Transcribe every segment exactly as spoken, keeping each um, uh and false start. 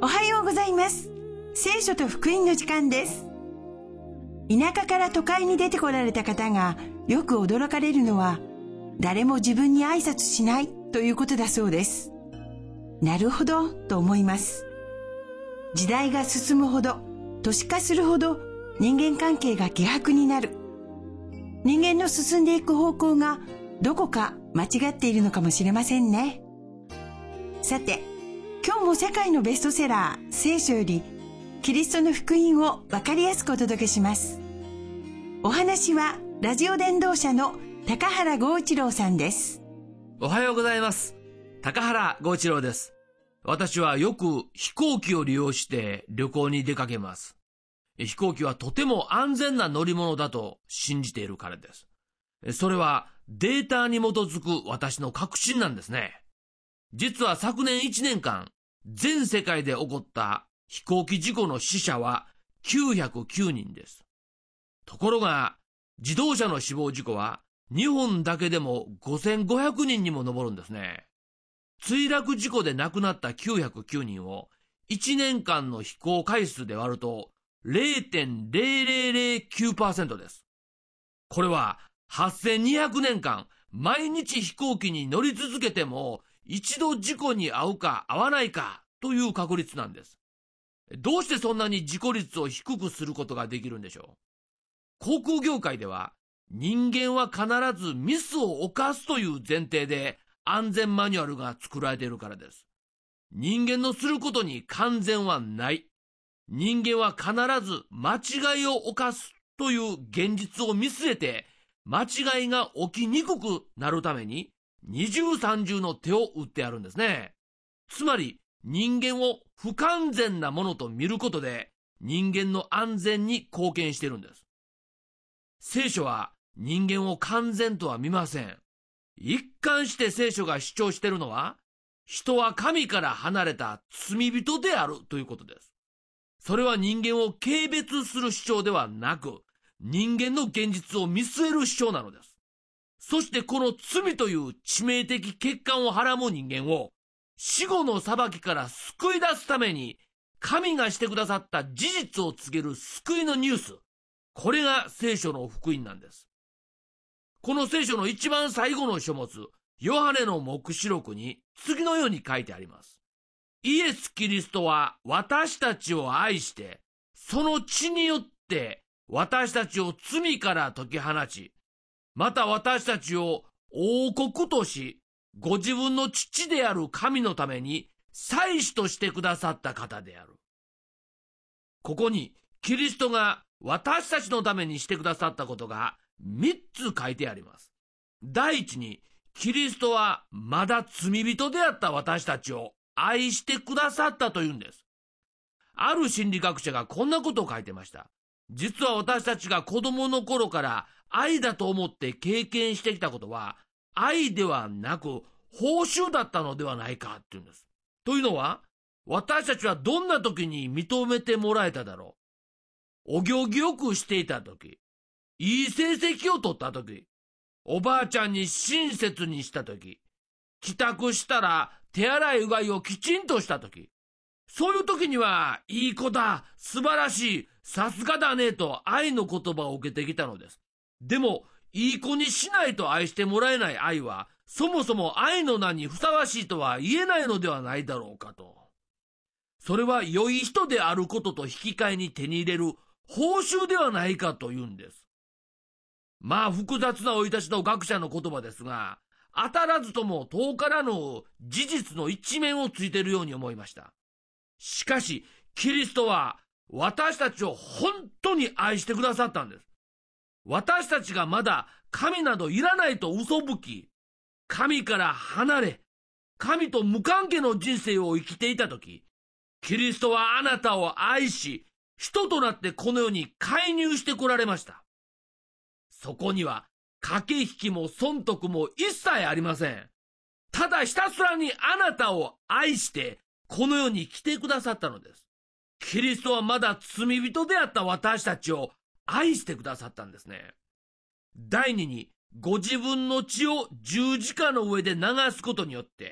おはようございます。聖書と福音の時間です。田舎から都会に出てこられた方がよく驚かれるのは、誰も自分に挨拶しないということだそうです。なるほどと思います。時代が進むほど、都市化するほど人間関係が希薄になる。人間の進んでいく方向がどこか間違っているのかもしれませんね。さて、今日も世界のベストセラー聖書よりキリストの福音を分かりやすくお届けします。お話はラジオ伝道者の高原剛一郎さんです。 おはようございます。高原剛一郎です。私はよく飛行機を利用して旅行に出かけます。飛行機はとても安全な乗り物だと信じているからです。それはデータに基づく私の確信なんですね。実は昨年いちねんかん、全世界で起こった飛行機事故の死者はきゅうひゃくきゅうにんです。ところが、自動車の死亡事故は日本だけでもごせんごひゃくにんにも上るんですね。墜落事故で亡くなったきゅうひゃくきゅうにんをいちねんかんの飛行回数で割ると ゼロてんゼロゼロゼロきゅうパーセント です。これははっせんにひゃくねんかん毎日飛行機に乗り続けても一度事故に遭うか遭わないかという確率なんです。どうしてそんなに事故率を低くすることができるんでしょう。航空業界では人間は必ずミスを犯すという前提で安全マニュアルが作られているからです。人間のすることに完全はない。人間は必ず間違いを犯すという現実を見据えて間違いが起きにくくなるために二重三重の手を打ってあるんですね。つまり人間を不完全なものと見ることで人間の安全に貢献しているんです。聖書は人間を完全とは見ません。一貫して聖書が主張しているのは、人は神から離れた罪人であるということです。それは人間を軽蔑する主張ではなく、人間の現実を見据える主張なのです。そしてこの罪という致命的欠陥をはらむ人間を、死後の裁きから救い出すために、神がしてくださった事実を告げる救いのニュース、これが聖書の福音なんです。この聖書の一番最後の書物、ヨハネの黙示録に次のように書いてあります。イエス・キリストは私たちを愛して、その血によって私たちを罪から解き放ち、また私たちを王国とし、ご自分の父である神のために祭司としてくださった方である。ここにキリストが私たちのためにしてくださったことがみっつ書いてあります。第一に、キリストはまだ罪人であった私たちを愛してくださったというんです。ある心理学者がこんなことを書いてました。実は私たちが子供の頃から愛だと思って経験してきたことは愛ではなく報酬だったのではないかって言うんです。というのは、私たちはどんな時に認めてもらえただろう。お行儀よくしていた時、いい成績を取った時、おばあちゃんに親切にした時、帰宅したら手洗いうがいをきちんとした時、そういう時には、いい子だ、素晴らしい、さすがだねと愛の言葉を受けてきたのです。でも、いい子にしないと愛してもらえない愛は、そもそも愛の名にふさわしいとは言えないのではないだろうかと。それは良い人であることと引き換えに手に入れる報酬ではないかというんです。まあ複雑な生い立ちの学者の言葉ですが、当たらずとも遠からぬ事実の一面をついているように思いました。しかし、キリストは私たちを本当に愛してくださったんです。私たちがまだ神などいらないと嘘吹き、神から離れ、神と無関係の人生を生きていたとき、キリストはあなたを愛し、人となってこの世に介入してこられました。そこには駆け引きも損得も一切ありません。ただひたすらにあなたを愛してこの世に来てくださったのです。キリストはまだ罪人であった私たちを愛してくださったんですね。第二に、ご自分の血を十字架の上で流すことによって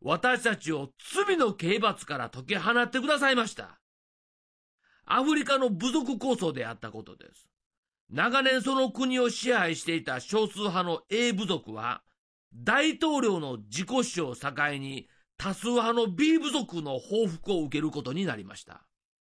私たちを罪の刑罰から解き放ってくださいました。アフリカの部族構想であったことです。長年その国を支配していた少数派の A 部族は、大統領の自己主張を境に多数派の B 部族の報復を受けることになりました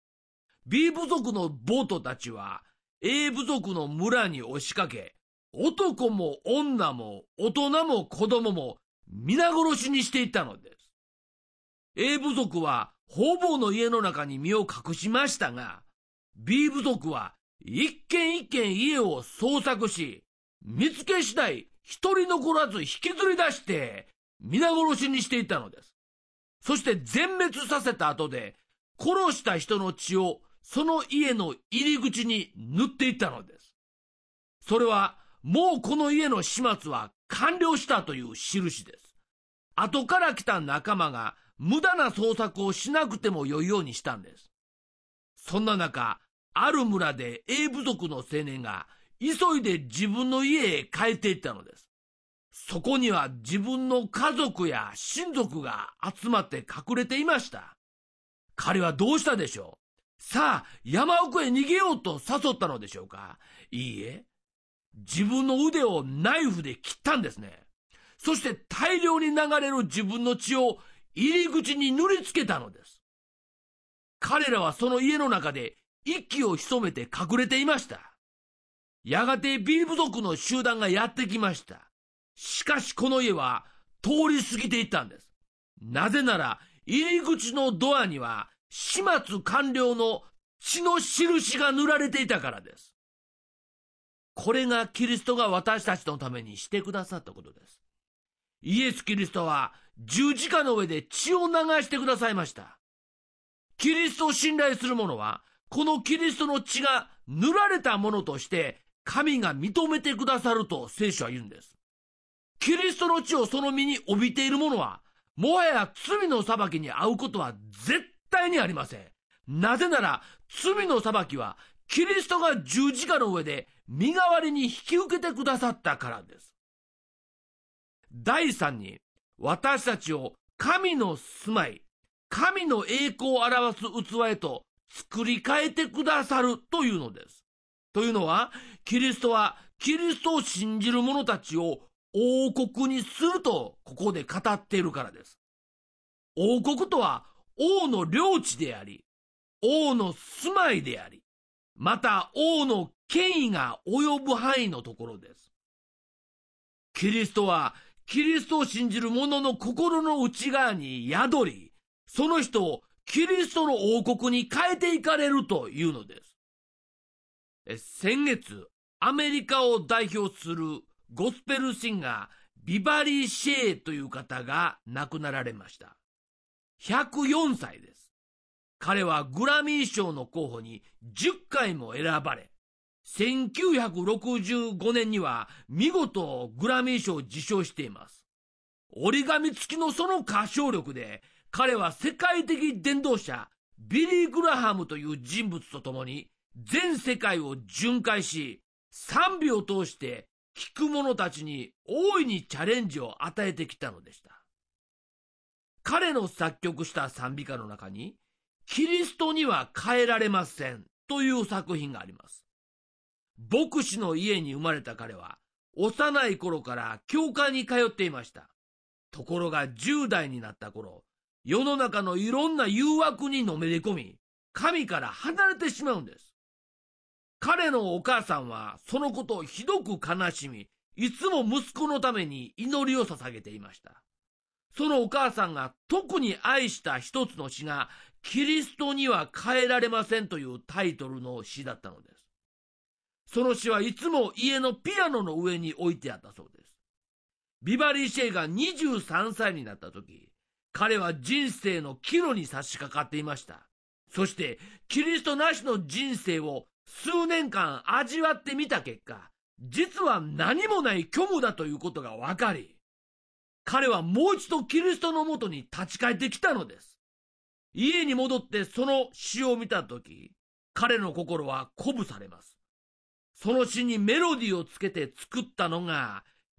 。B 部族の暴徒たちは A 部族の村に押しかけ、男も女も大人も子供も皆殺しにしていったのです。A 部族は方々の家の中に身を隠しましたが、B 部族は一軒一軒家を捜索し、見つけ次第一人残らず引きずり出して皆殺しにしていたのです。そして全滅させた後で、殺した人の血をその家の入り口に塗っていったのです。それはもうこの家の始末は完了したという印です。後から来た仲間が無駄な捜索をしなくてもよいようにしたんです。そんな中、ある村で A 部族の青年が急いで自分の家へ帰っていったのです。そこには自分の家族や親族が集まって隠れていました。彼はどうしたでしょう。さあ、山奥へ逃げようと誘ったのでしょうか。いいえ、自分の腕をナイフで切ったんですね。そして大量に流れる自分の血を入り口に塗りつけたのです。彼らはその家の中で息を潜めて隠れていました。やがて B 部族の集団がやってきました。しかしこの家は通り過ぎていったんです。なぜなら入り口のドアには始末完了の血の印が塗られていたからです。これがキリストが私たちのためにしてくださったことです。イエス・キリストは十字架の上で血を流してくださいました。キリストを信頼する者は、このキリストの血が塗られたものとして神が認めてくださると聖書は言うんです。キリストの血をその身に帯びている者は、もはや罪の裁きに遭うことは絶対にありません。なぜなら罪の裁きはキリストが十字架の上で身代わりに引き受けてくださったからです。第三に、私たちを神の住まい、神の栄光を表す器へと作り変えてくださるというのです。というのは、キリストはキリストを信じる者たちを王国にするとここで語っているからです。王国とは王の領地であり、王の住まいであり、また王の権威が及ぶ範囲のところです。キリストはキリストを信じる者の心の内側に宿り、その人をキリストの王国に変えていかれるというのです。え先月、アメリカを代表するゴスペルシンガー、ビバリー・シェーという方が亡くなられました。ひゃくよんさいです。彼はグラミー賞の候補にじゅっかいも選ばれ、せんきゅうひゃくろくじゅうごねんには見事グラミー賞を受賞しています。折り紙付きのその歌唱力で、彼は世界的伝道者ビリー・グラハムという人物と共に全世界を巡回し、賛美を通して聴く者たちに大いにチャレンジを与えてきたのでした。彼の作曲した賛美歌の中に、キリストには変えられませんという作品があります。牧師の家に生まれた彼は、幼い頃から教会に通っていました。ところがじゅう代になった頃、世の中のいろんな誘惑にのめり込み、神から離れてしまうんです。彼のお母さんはそのことをひどく悲しみ、いつも息子のために祈りを捧げていました。そのお母さんが特に愛した一つの詩が、キリストには変えられませんというタイトルの詩だったのです。その詩はいつも家のピアノの上に置いてあったそうです。ビバリー・シェイがにじゅうさんさいになった時、彼は人生の岐路に差し掛かっていました。そしてキリストなしの人生を数年間味わってみた結果、実は何もない虚無だということが分かり、彼はもう一度キリストのもとに立ち返ってきたのです。家に戻ってその詩を見たとき、彼の心は鼓舞されます。その詩にメロディーをつけて作ったのが、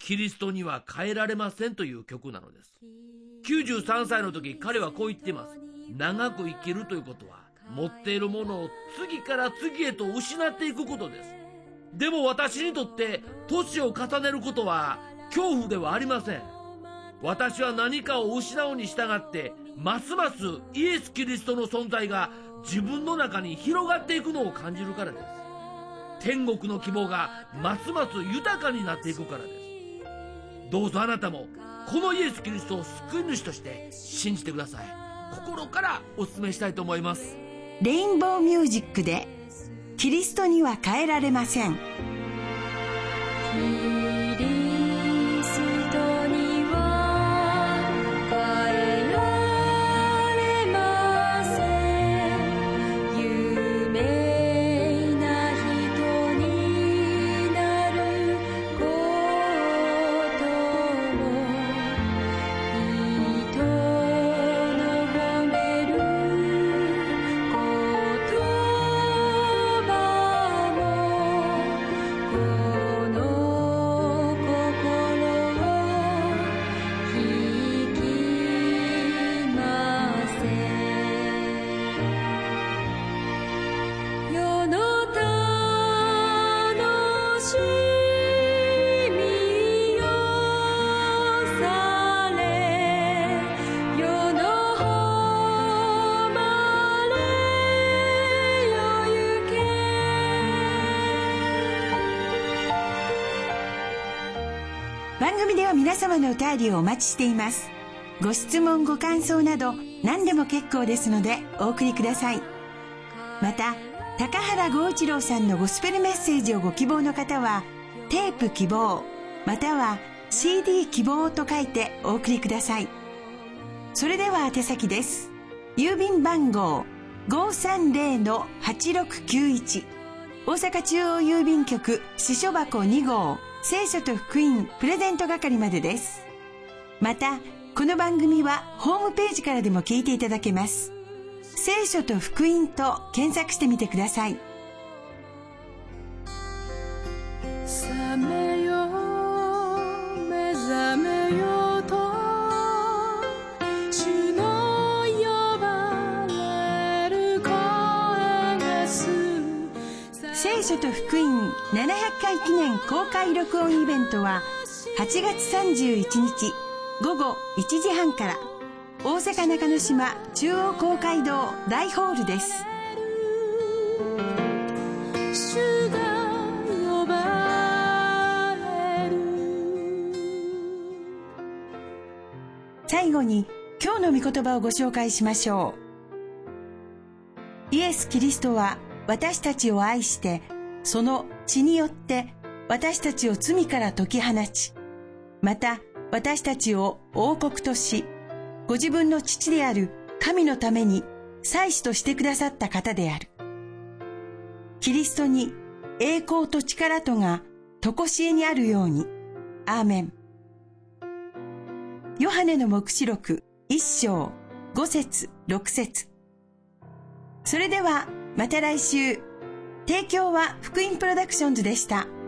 キリストには変えられませんという曲なのです。きゅうじゅうさんさいの時、彼はこう言っています。長く生きるということは、持っているものを次から次へと失っていくことです。でも私にとって年を重ねることは恐怖ではありません。私は何かを失うに従ってますますイエス・キリストの存在が自分の中に広がっていくのを感じるからです。天国の希望がますます豊かになっていくからです。どうぞあなたもこのイエス・キリストを救い主として信じてください。心からお勧めしたいと思います。 レインボーミュージックでキリストには変えられません。番組では皆様のお便りをお待ちしています。ご質問ご感想など何でも結構ですのでお送りください。また高原剛一郎さんのゴスペルメッセージをご希望の方はテープ希望または シーディー 希望と書いてお送りください。それでは宛先です。郵便番号 ごーさんぜろのはちろくきゅういち 大阪中央郵便局支所箱に号聖書と福音プレゼント係までです。またこの番組はホームページからでも聞いていただけます。聖書と福音と検索してみてください。覚めよ目覚めよと主の呼ばれる声がする。聖書と福音ななひゃっかい記念公開録音イベントははちがつさんじゅういちにちごごいちじはんから大阪中之島中央公会堂大ホールです。主が呼ばれる。最後に今日の御言葉をご紹介しましょう。イエス・キリストは私たちを愛してその血によって私たちを罪から解き放ち、また私たちを王国とし、ご自分の父である神のために祭司としてくださった方である。キリストに栄光と力とがとこしえにあるように。アーメン。ヨハネの黙示録一章五節六節。それではまた来週。提供は福音プロダクションズでした。